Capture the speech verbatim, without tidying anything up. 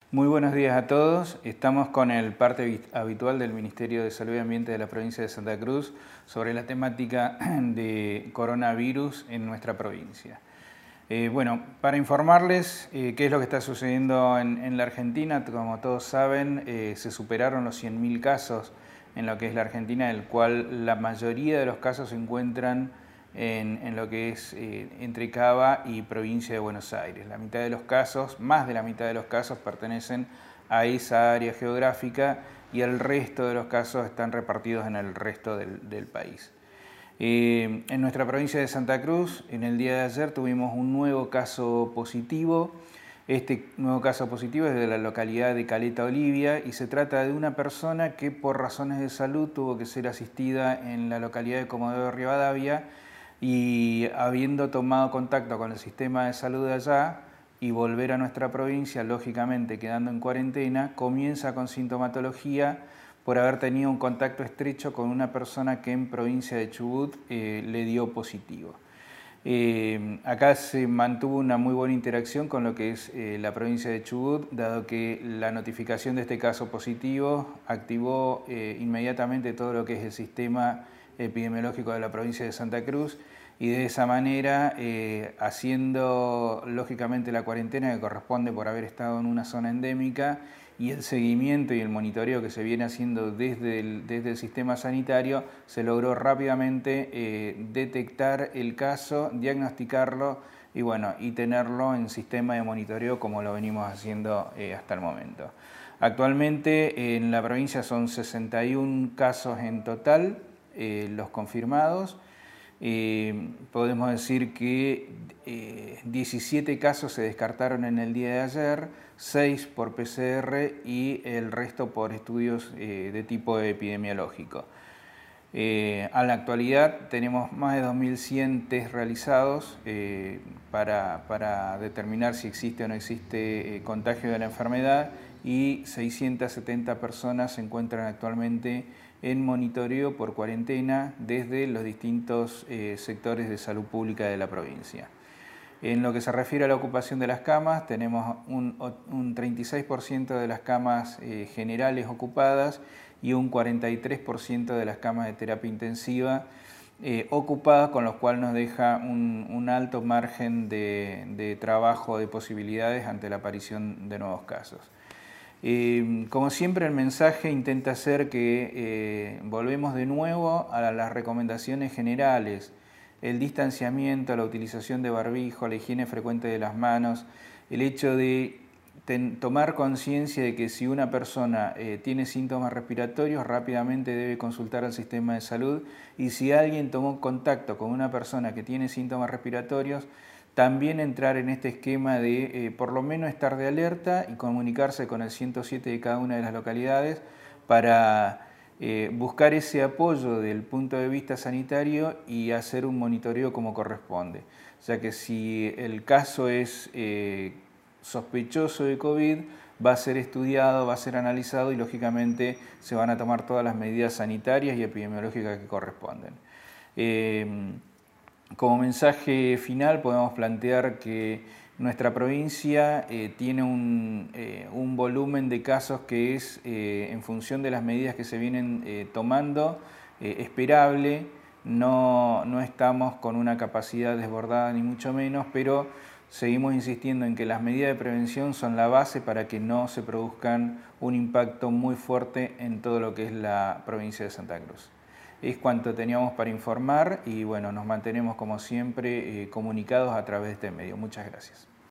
Muy buenos días a todos. Estamos con el parte habitual del Ministerio de Salud y Ambiente de la provincia de Santa Cruz sobre la temática de coronavirus en nuestra provincia. Eh, bueno, para informarles eh, qué es lo que está sucediendo en, en la Argentina, como todos saben, eh, se superaron los cien mil casos en lo que es la Argentina, del cual la mayoría de los casos se encuentran en, en lo que es eh, entre Cava y provincia de Buenos Aires. La mitad de los casos, más de la mitad de los casos pertenecen a esa área geográfica y el resto de los casos están repartidos en el resto del, del país. Eh, en nuestra provincia de Santa Cruz, en el día de ayer tuvimos un nuevo caso positivo. Este nuevo caso positivo es de la localidad de Caleta Olivia y se trata de una persona que por razones de salud tuvo que ser asistida en la localidad de Comodoro Rivadavia y habiendo tomado contacto con el sistema de salud de allá y volver a nuestra provincia, lógicamente quedando en cuarentena, comienza con sintomatología por haber tenido un contacto estrecho con una persona que en provincia de Chubut eh, le dio positivo. Eh, acá se mantuvo una muy buena interacción con lo que es eh, la provincia de Chubut, dado que la notificación de este caso positivo activó eh, inmediatamente todo lo que es el sistema epidemiológico de la provincia de Santa Cruz y de esa manera eh, haciendo lógicamente la cuarentena que corresponde por haber estado en una zona endémica y el seguimiento y el monitoreo que se viene haciendo desde el, desde el sistema sanitario, se logró rápidamente eh, detectar el caso, diagnosticarlo y, bueno, y tenerlo en sistema de monitoreo como lo venimos haciendo eh, hasta el momento. Actualmente en la provincia son sesenta y un casos en total, eh, los confirmados. Eh, podemos decir que eh, diecisiete casos se descartaron en el día de ayer, seis por P C R y el resto por estudios eh, de tipo epidemiológico. Eh, a la actualidad tenemos más de dos mil cien test realizados eh, para, para determinar si existe o no existe eh, contagio de la enfermedad y seiscientas setenta personas se encuentran actualmente en monitoreo por cuarentena desde los distintos eh, sectores de salud pública de la provincia. En lo que se refiere a la ocupación de las camas, tenemos un, un treinta y seis por ciento de las camas eh, generales ocupadas y un cuarenta y tres por ciento de las camas de terapia intensiva eh, ocupadas, con lo cual nos deja un, un alto margen de, de trabajo, de posibilidades ante la aparición de nuevos casos. Eh, como siempre, el mensaje intenta ser que eh, volvemos de nuevo a las recomendaciones generales: el distanciamiento, la utilización de barbijo, la higiene frecuente de las manos, el hecho de ten, tomar conciencia de que si una persona eh, tiene síntomas respiratorios, rápidamente debe consultar al sistema de salud, y si alguien tomó contacto con una persona que tiene síntomas respiratorios, también entrar en este esquema de eh, por lo menos estar de alerta y comunicarse con el ciento siete de cada una de las localidades para eh, buscar ese apoyo del punto de vista sanitario y hacer un monitoreo como corresponde. O sea que si el caso es eh, sospechoso de COVID, va a ser estudiado, va a ser analizado y lógicamente se van a tomar todas las medidas sanitarias y epidemiológicas que corresponden. Eh, Como mensaje final podemos plantear que nuestra provincia eh, tiene un, eh, un volumen de casos que es, eh, en función de las medidas que se vienen eh, tomando, eh, esperable. No, no estamos con una capacidad desbordada ni mucho menos, pero seguimos insistiendo en que las medidas de prevención son la base para que no se produzcan un impacto muy fuerte en todo lo que es la provincia de Santa Cruz. Es cuanto teníamos para informar y bueno, nos mantenemos como siempre eh, comunicados a través de este medio. Muchas gracias.